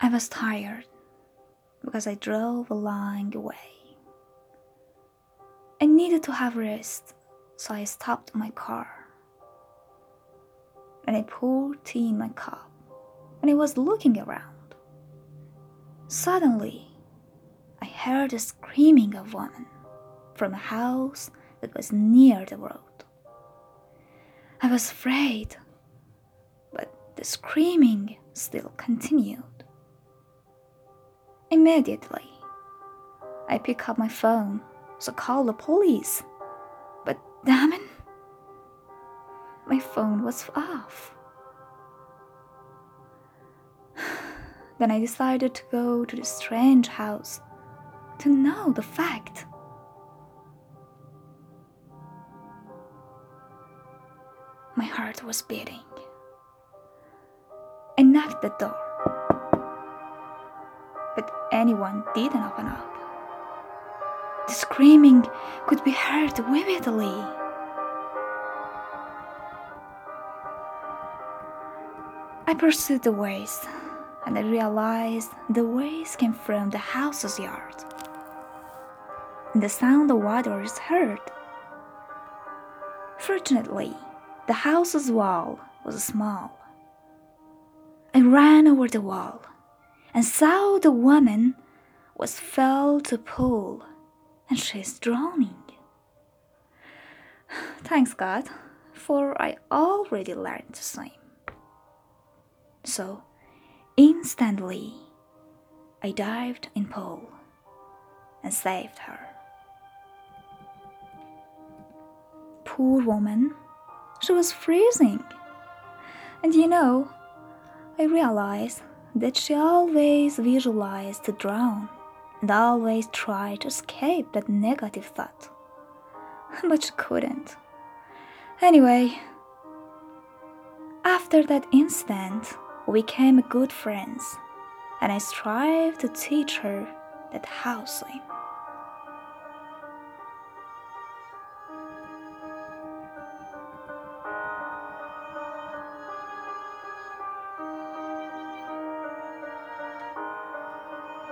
I was tired because I drove a long way. I needed to have rest, so I stopped my car. And I poured tea in my cup, and I was looking around. Suddenly, I heard the screaming of a woman from a house that was near the road. I was afraid, but the screaming still continued. Immediately, I picked up my phone to call the police, but damn it, my phone was off. Then I decided to go to the strange house to know the fact. My heart was beating. I knocked the door, but anyone didn't open up. The screaming could be heard vividly. I pursued the voice, and I realized the voice came from the house's yard. And the sound of water is heard. Fortunately, the house's wall was small. I ran over the wall and saw the woman was fell to pool and she's drowning. Thanks God, for I already learned to swim. So, instantly, I dived in pool and saved her. Poor woman, she was freezing. And I realized that she always visualized to drown and always tried to escape that negative thought. But she couldn't. Anyway, after that incident, we became good friends, and I strive to teach her that how to swim.